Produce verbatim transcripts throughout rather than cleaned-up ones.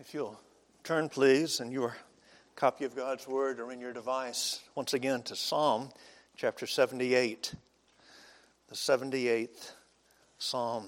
If you'll turn, please, in your copy of God's Word or in your device, once again to Psalm chapter seventy-eight, the seventy-eighth Psalm.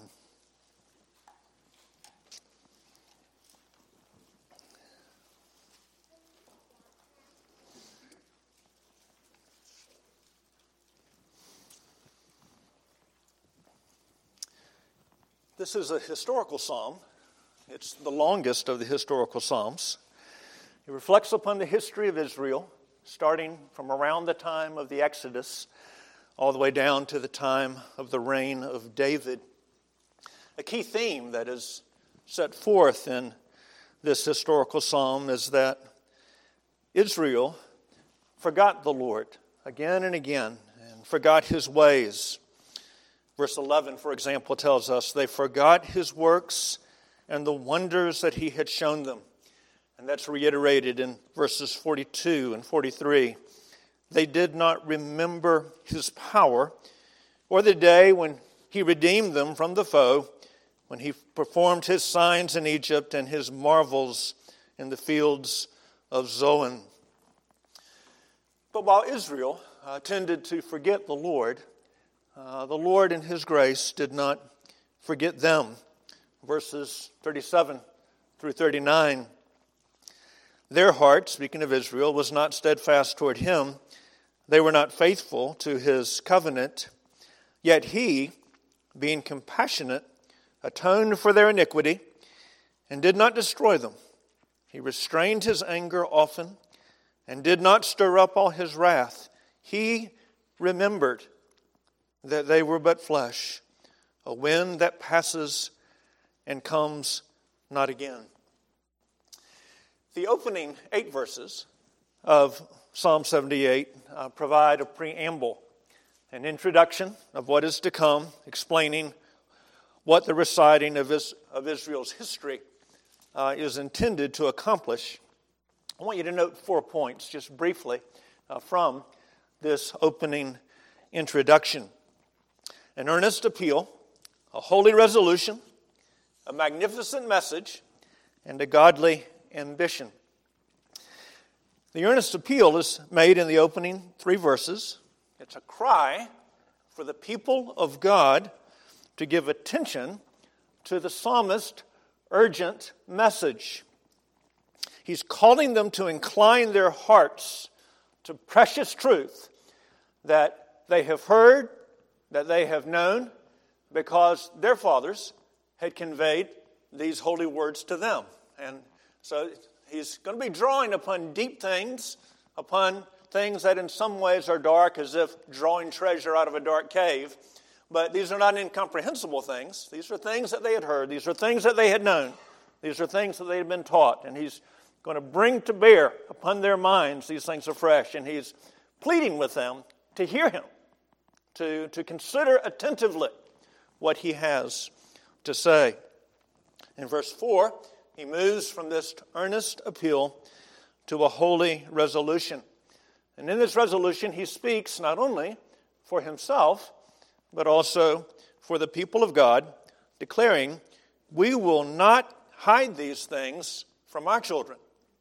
This is a historical psalm. It's the longest of the historical psalms. It reflects upon the history of Israel, starting from around the time of the Exodus, all the way down to the time of the reign of David. A key theme that is set forth in this historical psalm is that Israel forgot the Lord again and again and forgot His ways. Verse eleven, for example, tells us they forgot His works and the wonders that He had shown them. And that's reiterated in verses forty-two and forty-three. They did not remember His power or the day when He redeemed them from the foe, when He performed His signs in Egypt and His marvels in the fields of Zoan. But while Israel uh, tended to forget the Lord, uh, the Lord in His grace did not forget them. Verses thirty-seven through thirty-nine. Their heart, speaking of Israel, was not steadfast toward Him. They were not faithful to His covenant. Yet He, being compassionate, atoned for their iniquity and did not destroy them. He restrained His anger often and did not stir up all His wrath. He remembered that they were but flesh, a wind that passes and comes not again. The opening eight verses of Psalm seventy-eight uh, provide a preamble, an introduction of what is to come, explaining what the reciting of, Is- of Israel's history uh, is intended to accomplish. I want you to note four points, just briefly, uh, from this opening introduction. An earnest appeal, a holy resolution, a magnificent message, and a godly ambition. The earnest appeal is made in the opening three verses. It's a cry for the people of God to give attention to the psalmist's urgent message. He's calling them to incline their hearts to precious truth that they have heard, that they have known, because their fathers had conveyed these holy words to them. And so he's going to be drawing upon deep things, upon things that in some ways are dark, as if drawing treasure out of a dark cave. But these are not incomprehensible things. These are things that they had heard. These are things that they had known. These are things that they had been taught. And he's going to bring to bear upon their minds these things afresh. And he's pleading with them to hear him, to, to consider attentively what he has to say. In verse four, he moves from this earnest appeal to a holy resolution. And in this resolution, he speaks not only for himself, but also for the people of God, declaring, we will not hide these things from our children.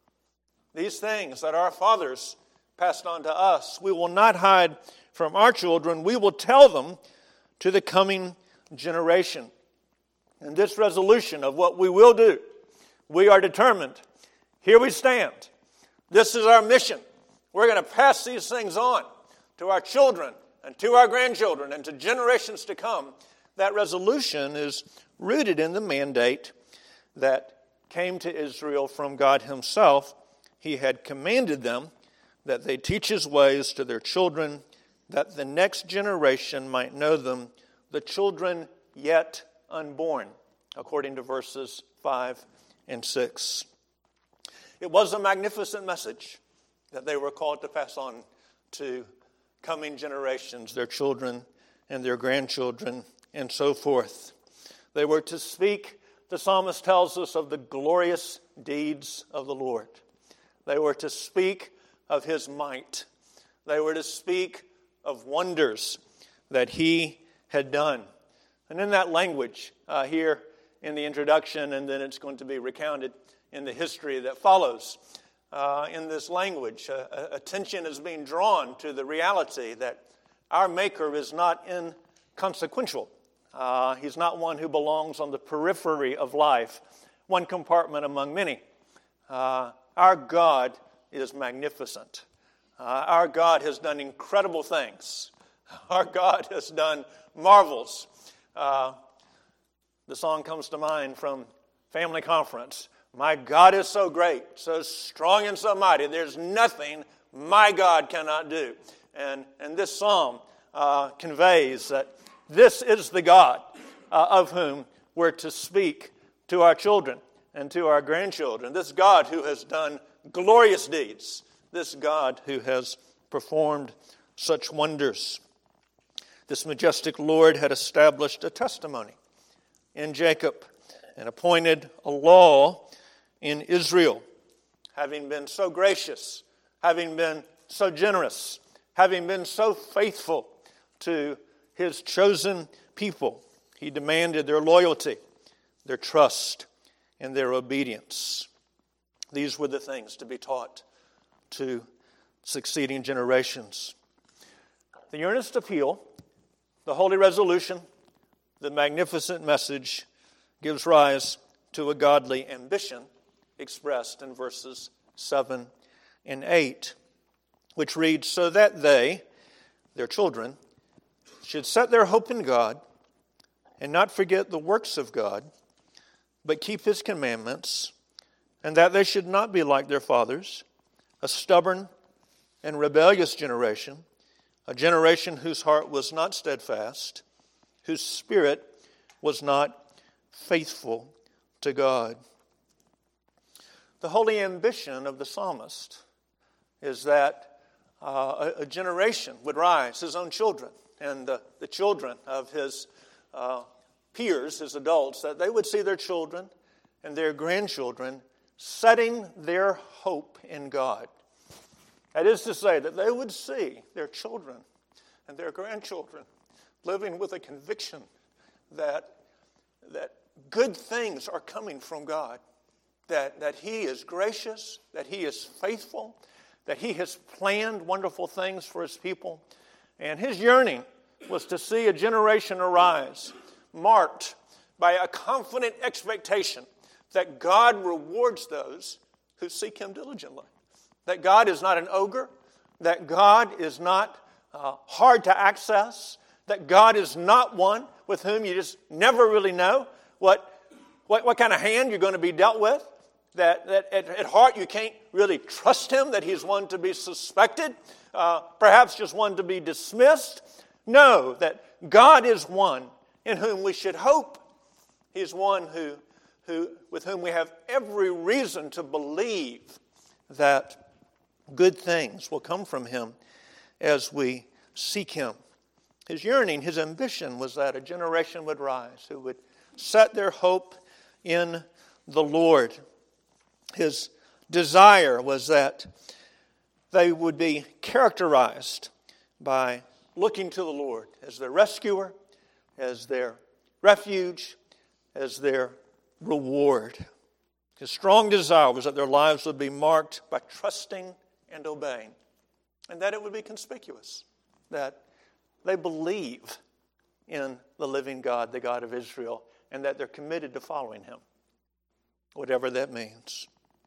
These things that our fathers passed on to us, we will not hide from our children. We will tell them to the coming generation. And this resolution of what we will do, we are determined. Here we stand. This is our mission. We're going to pass these things on to our children and to our grandchildren and to generations to come. That resolution is rooted in the mandate that came to Israel from God Himself. He had commanded them that they teach His ways to their children, that the next generation might know them, the children yet unborn, according to verses five and six. It was a magnificent message that they were called to pass on to coming generations, their children and their grandchildren, and so forth. They were to speak, the psalmist tells us, of the glorious deeds of the Lord. They were to speak of His might. They were to speak of wonders that He had done. And in that language uh, here in the introduction, and then it's going to be recounted in the history that follows. Uh, in this language, uh, attention is being drawn to the reality that our Maker is not inconsequential. Uh, he's not one who belongs on the periphery of life, one compartment among many. Uh, our God is magnificent. Uh, our God has done incredible things. Our God has done marvels. Uh, the song comes to mind from Family Conference. My God is so great, so strong and so mighty. There's nothing my God cannot do. And, and this psalm uh, conveys that this is the God uh, of whom we're to speak to our children and to our grandchildren. This God who has done glorious deeds. This God who has performed such wonders. This majestic Lord had established a testimony in Jacob and appointed a law in Israel, having been so gracious, having been so generous, having been so faithful to his chosen people. He demanded their loyalty, their trust, and their obedience. These were the things to be taught to succeeding generations. The earnest appeal, the holy resolution, the magnificent message gives rise to a godly ambition expressed in verses seven and eight, which reads, so that they, their children, should set their hope in God and not forget the works of God, but keep his commandments, and that they should not be like their fathers, a stubborn and rebellious generation, a generation whose heart was not steadfast, whose spirit was not faithful to God. The holy ambition of the psalmist is that uh, a, a generation would rise, his own children, and the, the children of his uh, peers, his adults, that they would see their children and their grandchildren setting their hope in God. That is to say, that they would see their children and their grandchildren living with a conviction that, that good things are coming from God, that, that he is gracious, that he is faithful, that he has planned wonderful things for his people. And his yearning was to see a generation arise marked by a confident expectation that God rewards those who seek him diligently. That God is not an ogre, that God is not uh, hard to access, that God is not one with whom you just never really know what, what, what kind of hand you're going to be dealt with, that, that at, at heart you can't really trust him, that he's one to be suspected, uh, perhaps just one to be dismissed. No, that God is one in whom we should hope. He's one who, who, with whom we have every reason to believe that good things will come from him as we seek him. His yearning, his ambition was that a generation would rise who would set their hope in the Lord. His desire was that they would be characterized by looking to the Lord as their rescuer, as their refuge, as their reward. His strong desire was that their lives would be marked by trusting and obeying, and that it would be conspicuous, that they believe in the living God, the God of Israel, and that they're committed to following him, whatever that means.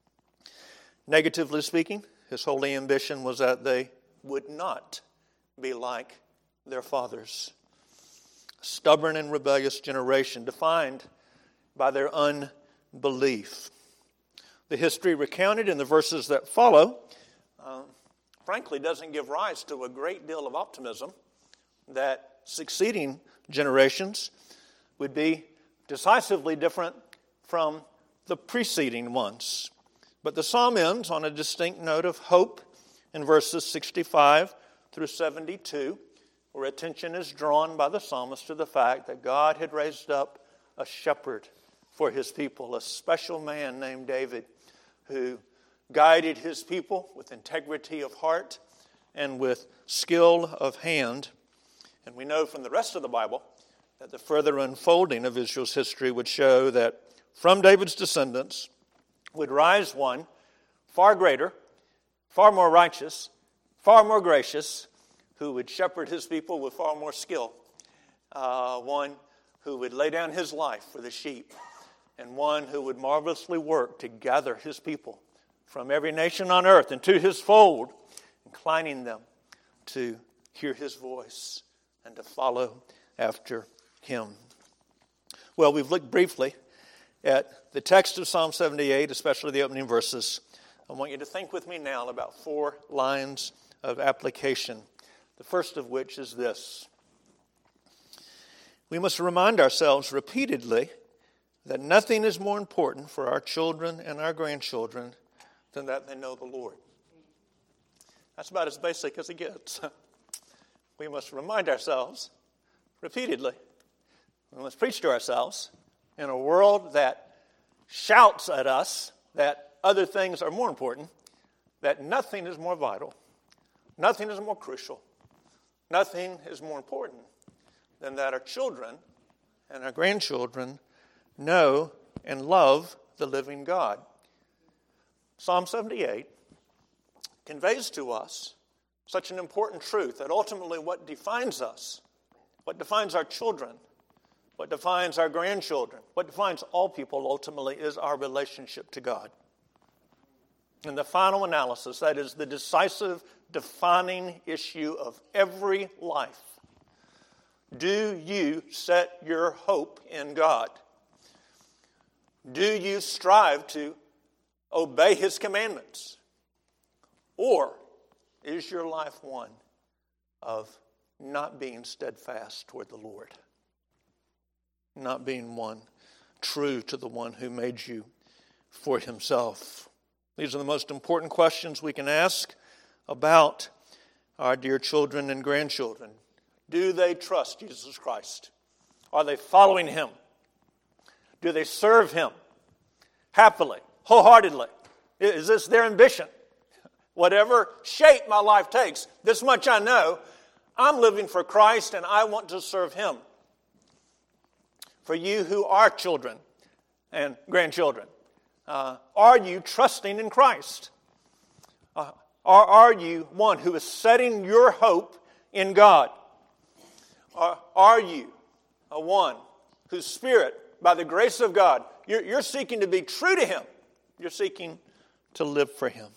Negatively speaking, his holy ambition was that they would not be like their fathers. A stubborn and rebellious generation defined by their unbelief. The history recounted in the verses that follow, uh, frankly, doesn't give rise to a great deal of optimism that succeeding generations would be decisively different from the preceding ones. But the psalm ends on a distinct note of hope in verses sixty-five through seventy-two, where attention is drawn by the psalmist to the fact that God had raised up a shepherd for his people, a special man named David, who guided his people with integrity of heart and with skill of hand. And we know from the rest of the Bible that the further unfolding of Israel's history would show that from David's descendants would rise one far greater, far more righteous, far more gracious, who would shepherd his people with far more skill. Uh, one who would lay down his life for the sheep, and one who would marvelously work to gather his people from every nation on earth into his fold, inclining them to hear his voice and to follow after him. Well, we've looked briefly at the text of Psalm seventy-eight, especially the opening verses. I want you to think with me now about four lines of application, the first of which is this. We must remind ourselves repeatedly that nothing is more important for our children and our grandchildren than that they know the Lord. That's about as basic as it gets. We must remind ourselves repeatedly. We must preach to ourselves in a world that shouts at us that other things are more important, that nothing is more vital, nothing is more crucial, nothing is more important than that our children and our grandchildren know and love the living God. Psalm seventy-eight conveys to us such an important truth that ultimately what defines us, what defines our children, what defines our grandchildren, what defines all people ultimately is our relationship to God. In the final analysis, that is the decisive, defining issue of every life. Do you set your hope in God? Do you strive to obey His commandments? Or is your life one of not being steadfast toward the Lord? Not being one true to the one who made you for Himself? These are the most important questions we can ask about our dear children and grandchildren. Do they trust Jesus Christ? Are they following Him? Do they serve Him happily, wholeheartedly? Is this their ambition? Whatever shape my life takes, this much I know, I'm living for Christ and I want to serve Him. For you who are children and grandchildren, uh, are you trusting in Christ? Uh, or are you one who is setting your hope in God? Or are you a one whose spirit, by the grace of God, you're, you're seeking to be true to Him? You're seeking to live for Him.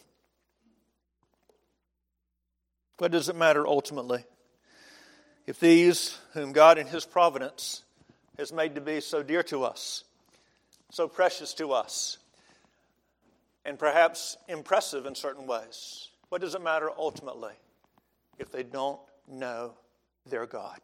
What does it matter ultimately if these whom God in His providence has made to be so dear to us, so precious to us, and perhaps impressive in certain ways, what does it matter ultimately if they don't know their God?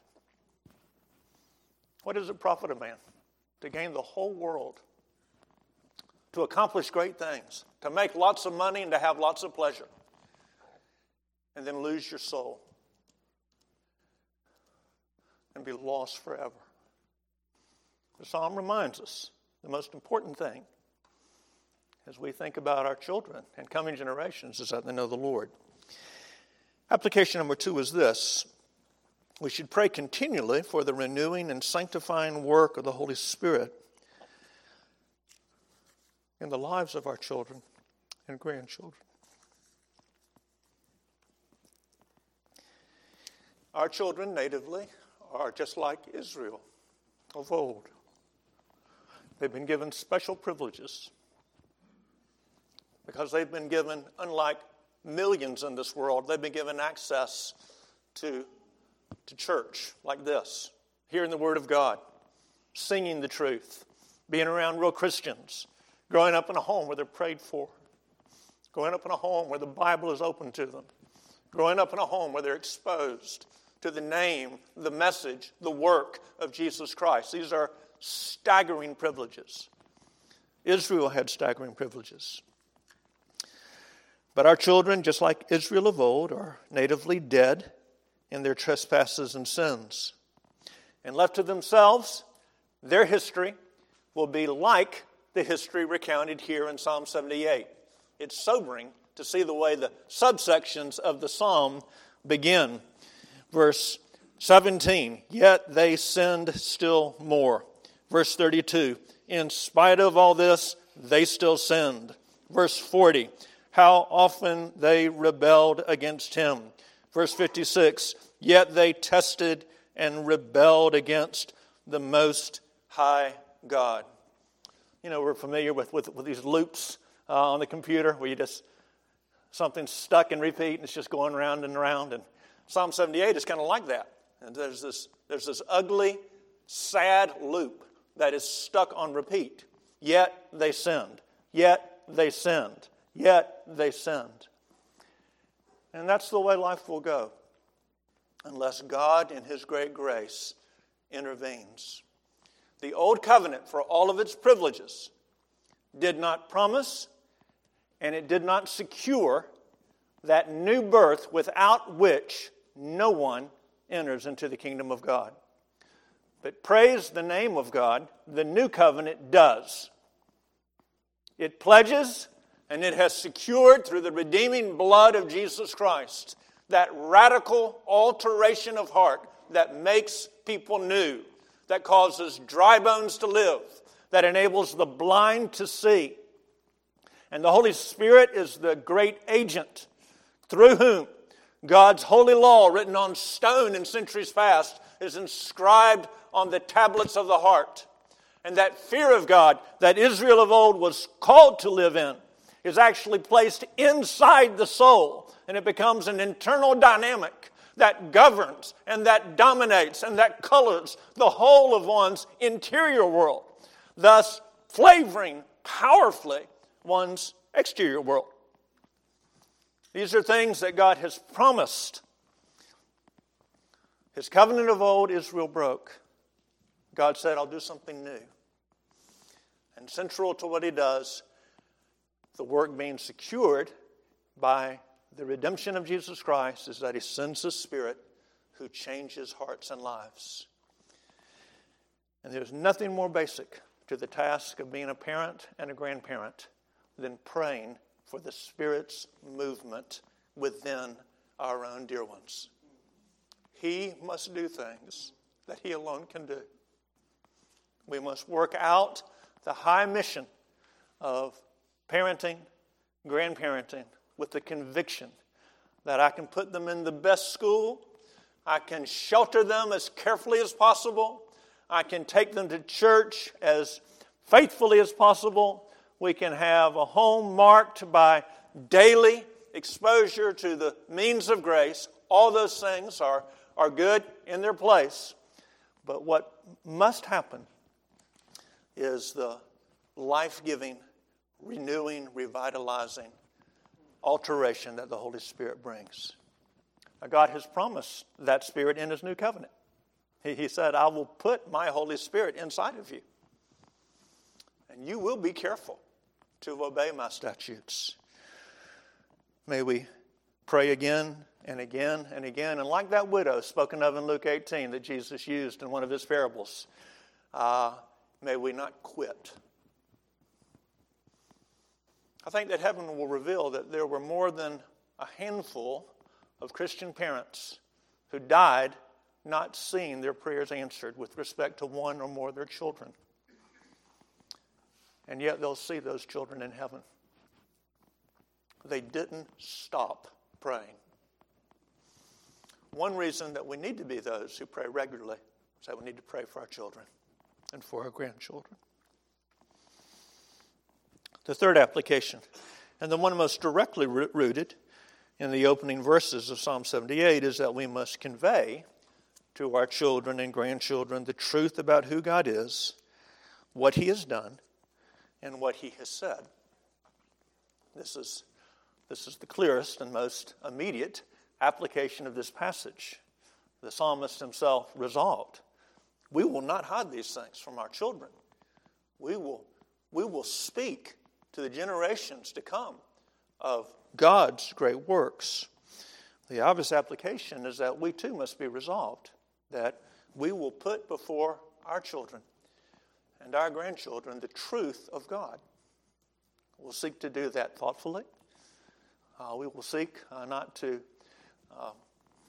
What does it profit a man to gain the whole world, to accomplish great things, to make lots of money and to have lots of pleasure, and then lose your soul and be lost forever? The psalm reminds us the most important thing as we think about our children and coming generations is that they know the Lord. Application number two is this. We should pray continually for the renewing and sanctifying work of the Holy Spirit in the lives of our children and grandchildren. Our children natively are just like Israel of old. They've been given special privileges because they've been given, unlike millions in this world, they've been given access to, to church like this, hearing the Word of God, singing the truth, being around real Christians, growing up in a home where they're prayed for, growing up in a home where the Bible is open to them, growing up in a home where they're exposed to the name, the message, the work of Jesus Christ. These are staggering privileges. Israel had staggering privileges. But our children, just like Israel of old, are natively dead in their trespasses and sins. And left to themselves, their history will be like the history recounted here in Psalm seventy-eight. It's sobering to see the way the subsections of the psalm begin. Verse seventeen, yet they sinned still more. Verse thirty-two, in spite of all this, they still sinned. Verse forty, how often they rebelled against him. Verse fifty-six, yet they tested and rebelled against the Most High God. You know, we're familiar with, with, with these loops uh, on the computer where you just, something's stuck and repeat and it's just going round and around. And Psalm seventy-eight is kind of like that. And there's this, there's this ugly, sad loop that is stuck on repeat. Yet they sinned. Yet they sinned. Yet they sinned. And that's the way life will go unless God in His great grace intervenes. The old covenant, for all of its privileges, did not promise and it did not secure that new birth without which no one enters into the kingdom of God. But praise the name of God, the new covenant does. It pledges and it has secured through the redeeming blood of Jesus Christ that radical alteration of heart that makes people new, that causes dry bones to live, that enables the blind to see. And the Holy Spirit is the great agent through whom God's holy law, written on stone in centuries past, is inscribed on the tablets of the heart. And that fear of God that Israel of old was called to live in is actually placed inside the soul. And it becomes an internal dynamic that governs and that dominates and that colors the whole of one's interior world, thus flavoring powerfully one's exterior world. These are things that God has promised. His covenant of old, Israel broke. God said, I'll do something new. And central to what He does, the work being secured by the redemption of Jesus Christ, is that He sends His Spirit who changes hearts and lives. And there's nothing more basic to the task of being a parent and a grandparent than praying for the Spirit's movement within our own dear ones. He must do things that He alone can do. We must work out the high mission of parenting, grandparenting, with the conviction that I can put them in the best school, I can shelter them as carefully as possible, I can take them to church as faithfully as possible. We can have a home marked by daily exposure to the means of grace. All those things are, are good in their place. But what must happen is the life-giving, renewing, revitalizing alteration that the Holy Spirit brings. Now, God has promised that Spirit in His new covenant. He, he said, I will put my Holy Spirit inside of you. And you will be careful to obey my statutes. May we pray again and again and again. And like that widow spoken of in Luke eighteen that Jesus used in one of His parables, uh, may we not quit. I think that heaven will reveal that there were more than a handful of Christian parents who died not seeing their prayers answered with respect to one or more of their children. And yet they'll see those children in heaven. They didn't stop praying. One reason that we need to be those who pray regularly is that we need to pray for our children and for our grandchildren. The third application, and the one most directly rooted in the opening verses of Psalm seventy-eight, is that we must convey to our children and grandchildren the truth about who God is, what He has done, and what He has said. This is, this is the clearest and most immediate application of this passage. The psalmist himself resolved, we will not hide these things from our children. We will, we will speak to the generations to come of God's great works. The obvious application is that we too must be resolved, that we will put before our children and our grandchildren the truth of God. We'll seek to do that thoughtfully. Uh, we will seek uh, not to uh,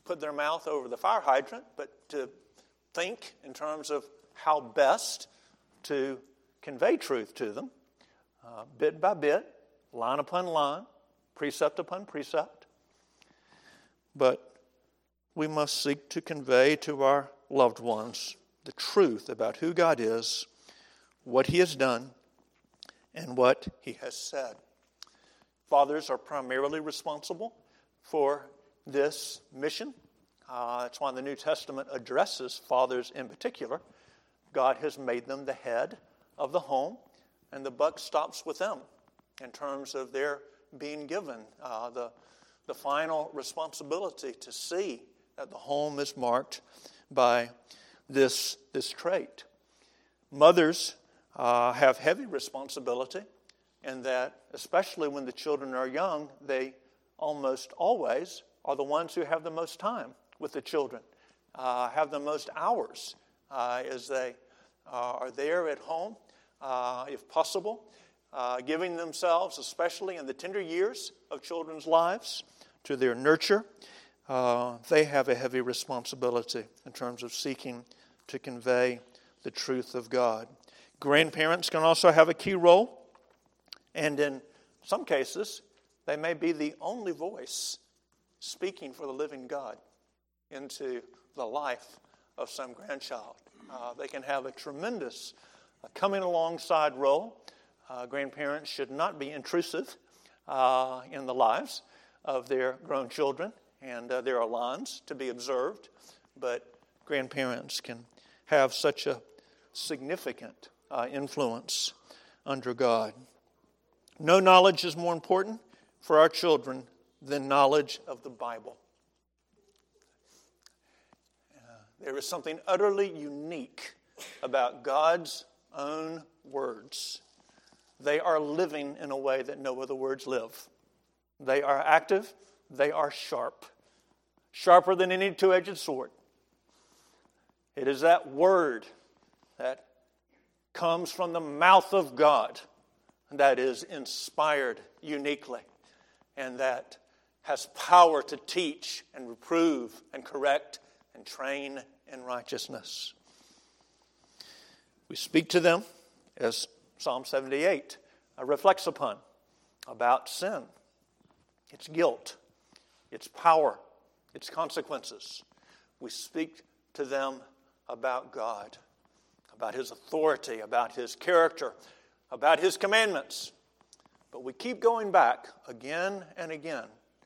put their mouth over the fire hydrant, but to think in terms of how best to convey truth to them, uh, bit by bit, line upon line, precept upon precept. But we must seek to convey to our loved ones the truth about who God is, what He has done, and what He has said. Fathers are primarily responsible for this mission. Uh, that's why the New Testament addresses fathers in particular. God has made them the head of the home, and the buck stops with them in terms of their being given uh, the, the final responsibility to see that the home is marked by this, this trait. Mothers uh, have heavy responsibility in that, especially when the children are young, they almost always are the ones who have the most time with the children, uh, have the most hours uh, as they uh, are there at home, uh, if possible, uh, giving themselves, especially in the tender years of children's lives, to their nurture. Uh, they have a heavy responsibility in terms of seeking to convey the truth of God. Grandparents can also have a key role, and in some cases, they may be the only voice speaking for the living God into the life of some grandchild. Uh, they can have a tremendous uh, coming alongside role. Uh, grandparents should not be intrusive uh, in the lives of their grown children, and uh, there are lines to be observed, but grandparents can have such a significant uh, influence under God. No knowledge is more important for our children than knowledge of the Bible. Uh, there is something utterly unique about God's own words. They are living in a way that no other words live. They are active. They are sharp. Sharper than any two-edged sword. It is that word that comes from the mouth of God that is inspired uniquely and that has power to teach and reprove and correct and train in righteousness. We speak to them, as Psalm seventy-eight reflects upon, about sin, its guilt, its power, its consequences. We speak to them about God, about His authority, about His character, about His commandments. But we keep going back again and again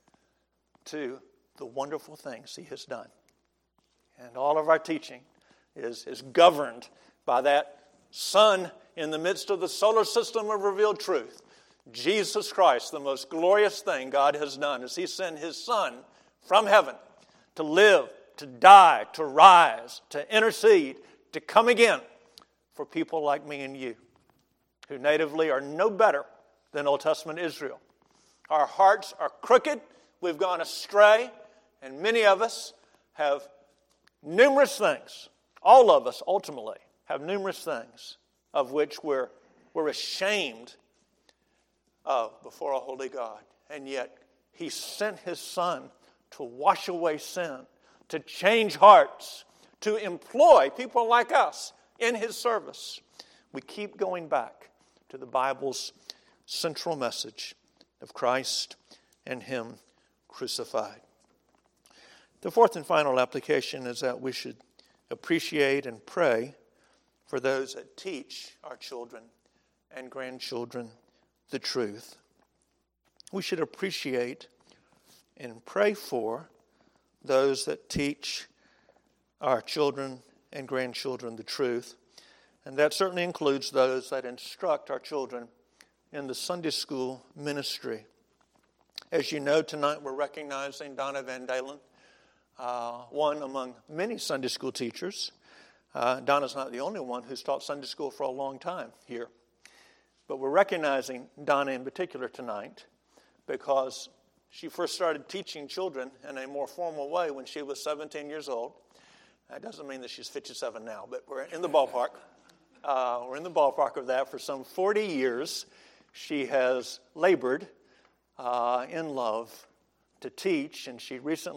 to the wonderful things He has done. And all of our teaching is, is governed by that sun in the midst of the solar system of revealed truth. Jesus Christ, the most glorious thing God has done, is He sent His Son from heaven to live, to die, to rise, to intercede, to come again for people like me and you, who natively are no better than Old Testament Israel. Our hearts are crooked, we've gone astray, and many of us have numerous things, all of us ultimately have numerous things of which we're, we're ashamed of before a holy God. And yet He sent His Son to wash away sin, to change hearts, to employ people like us in His service. We keep going back to the Bible's central message of Christ and Him crucified. The fourth and final application is that we should appreciate and pray for those that teach our children and grandchildren the truth. We should appreciate and pray for those that teach our children and grandchildren the truth. And that certainly includes those that instruct our children in the Sunday school ministry. As you know, tonight we're recognizing Donna Van Dalen, uh, one among many Sunday school teachers. Uh, Donna's not the only one who's taught Sunday school for a long time here. But we're recognizing Donna in particular tonight because she first started teaching children in a more formal way when she was seventeen years old. That doesn't mean that she's fifty-seven now, but we're in the ballpark. Uh, we're in the ballpark of that. For some forty years, she has labored uh, in love to teach, and she recently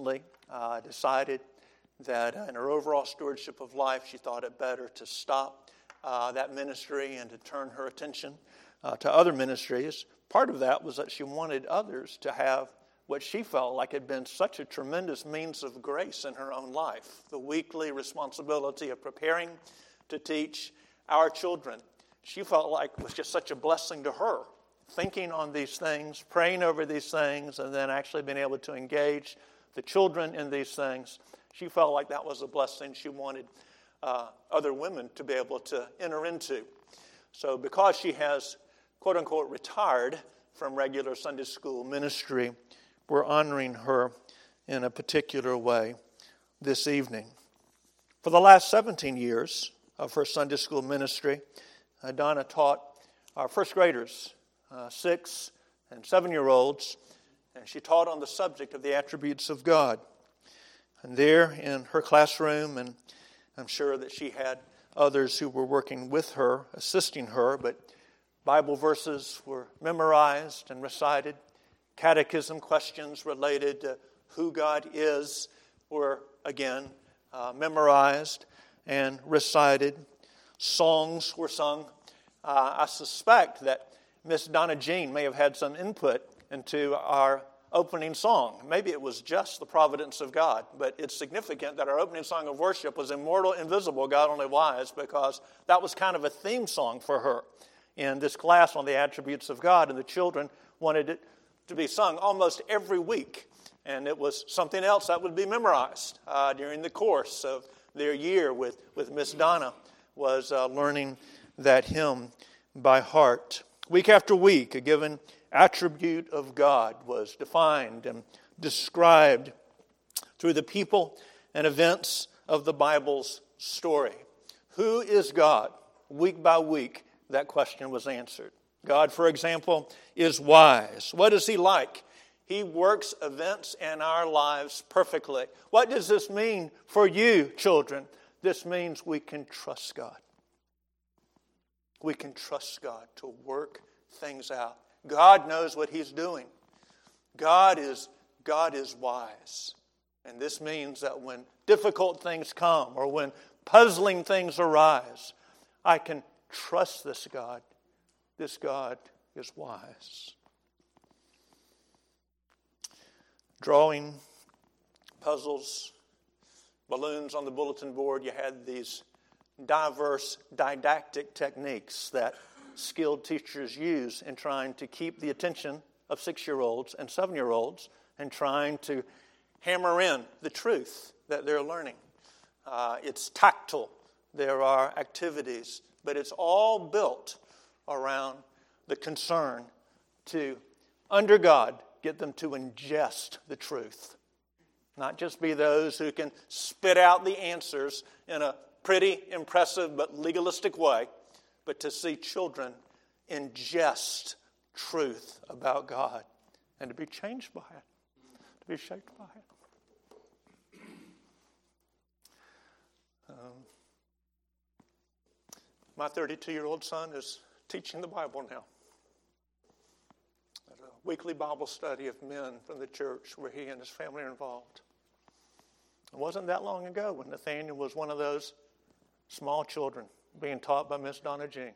uh, decided that in her overall stewardship of life, she thought it better to stop uh, that ministry and to turn her attention uh, to other ministries. Part of that was that she wanted others to have what she felt like had been such a tremendous means of grace in her own life, the weekly responsibility of preparing to teach our children. She felt like it was just such a blessing to her, thinking on these things, praying over these things, and then actually being able to engage the children in these things. She felt like that was a blessing she wanted uh, other women to be able to enter into. So because she has, quote-unquote, retired from regular Sunday school ministry, we're honoring her in a particular way this evening. For the last seventeen years of her Sunday school ministry, uh, Donna taught our first graders, uh, six and seven-year-olds, and she taught on the subject of the attributes of God. And there in her classroom, and I'm sure that she had others who were working with her, assisting her, but Bible verses were memorized and recited. Catechism questions related to who God is were, again, uh, memorized and recited. Songs were sung. Uh, I suspect that Miss Donna Jean may have had some input into our opening song. Maybe it was just the providence of God, but it's significant that our opening song of worship was Immortal, Invisible, God Only Wise, because that was kind of a theme song for her in this class on the attributes of God, and the children wanted it to be sung almost every week. And it was something else that would be memorized uh, during the course of their year with, with Miss Donna, was uh, learning that hymn by heart. Week after week, a given attribute of God was defined and described through the people and events of the Bible's story. Who is God? Week by week, that question was answered. God, for example, is wise. What is He like? He works events in our lives perfectly. What does this mean for you, children? This means we can trust God. We can trust God to work things out. God knows what He's doing. God is, God is wise. And this means that when difficult things come or when puzzling things arise, I can trust this God. This God is wise. Drawing, puzzles, balloons on the bulletin board, you had these diverse didactic techniques that skilled teachers use in trying to keep the attention of six-year-olds and seven-year-olds and trying to hammer in the truth that they're learning. Uh, it's tactile. There are activities, but it's all built around the concern to, under God, get them to ingest the truth. Not just be those who can spit out the answers in a pretty, impressive, but legalistic way, but to see children ingest truth about God and to be changed by it, to be shaped by it. Um, my thirty-two-year-old son is teaching the Bible now at a weekly Bible study of men from the church where he and his family are involved. It wasn't that long ago when Nathaniel was one of those small children being taught by Miss Donna Jean.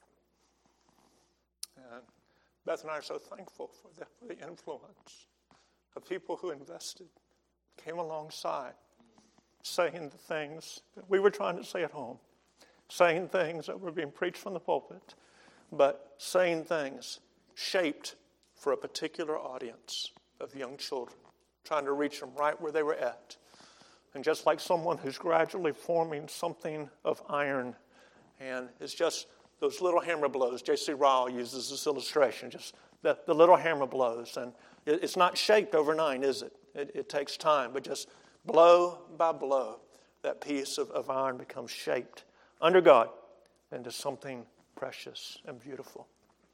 And Beth and I are so thankful for the, for the influence of people who invested, came alongside, saying the things that we were trying to say at home, saying things that were being preached from the pulpit, but saying things shaped for a particular audience of young children, trying to reach them right where they were at. And just like someone who's gradually forming something of iron, and it's just those little hammer blows. J C Ryle uses this illustration, just the, the little hammer blows. And it, it's not shaped overnight, is it? it? It takes time, but just blow by blow, that piece of, of iron becomes shaped under God into something precious and beautiful.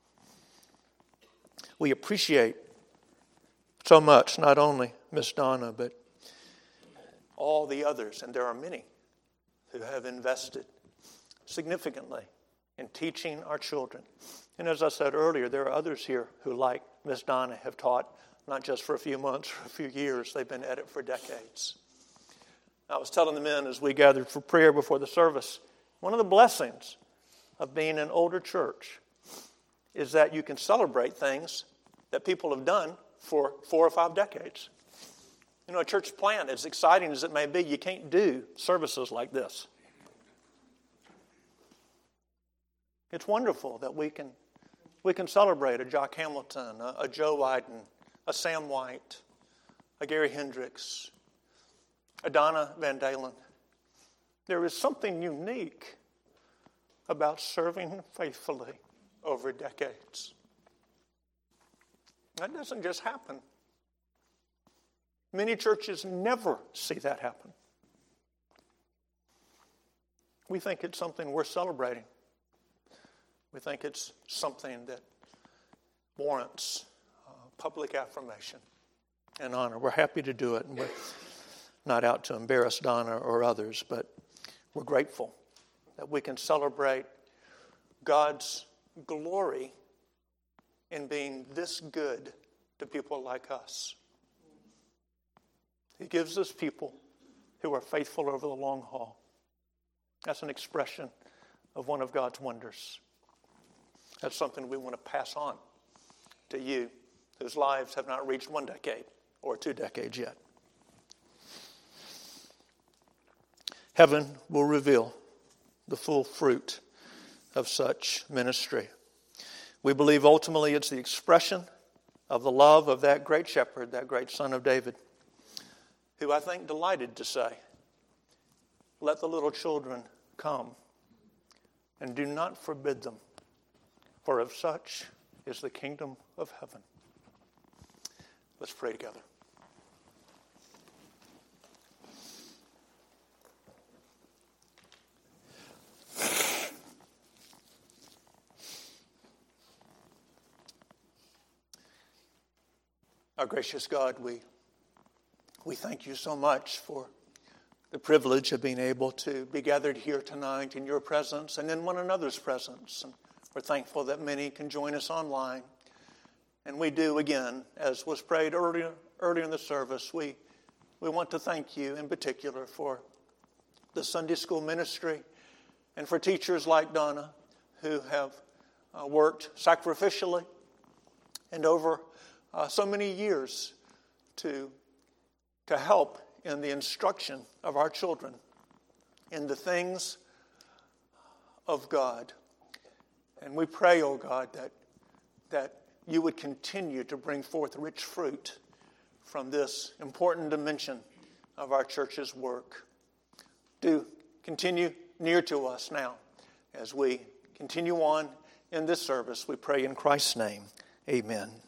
We appreciate so much, not only Miss Donna, but all the others, and there are many who have invested significantly in teaching our children. And as I said earlier, there are others here who, like Miss Donna, have taught not just for a few months or a few years. They've been at it for decades. I was telling the men as we gathered for prayer before the service, one of the blessings of being an older church is that you can celebrate things that people have done for four or five decades. You know, a church plant, as exciting as it may be, you can't do services like this. It's wonderful that we can we can celebrate a Jock Hamilton, a, a Joe Wyden, a Sam White, a Gary Hendricks, a Donna Van Dalen. There is something unique about serving faithfully over decades. That doesn't just happen. Many churches never see that happen. We think it's something worth celebrating. We think it's something that warrants uh, public affirmation and honor. We're happy to do it, and we're not out to embarrass Donna or others, but we're grateful that we can celebrate God's glory in being this good to people like us. He gives us people who are faithful over the long haul. That's an expression of one of God's wonders. That's something we want to pass on to you whose lives have not reached one decade or two decades yet. Heaven will reveal the full fruit of such ministry. We believe ultimately it's the expression of the love of that great shepherd, that great son of David, who I think delighted to say, "Let the little children come, and do not forbid them, for of such is the kingdom of heaven." Let's pray together. Our gracious God, we, we thank you so much for the privilege of being able to be gathered here tonight in your presence and in one another's presence. And we're thankful that many can join us online. And we do, again, as was prayed earlier, earlier in the service, we, we want to thank you in particular for the Sunday school ministry and for teachers like Donna who have uh, worked sacrificially and over Uh, so many years to, to help in the instruction of our children in the things of God. And we pray, oh God, that, that you would continue to bring forth rich fruit from this important dimension of our church's work. Do continue near to us now as we continue on in this service. We pray in Christ's name. Amen.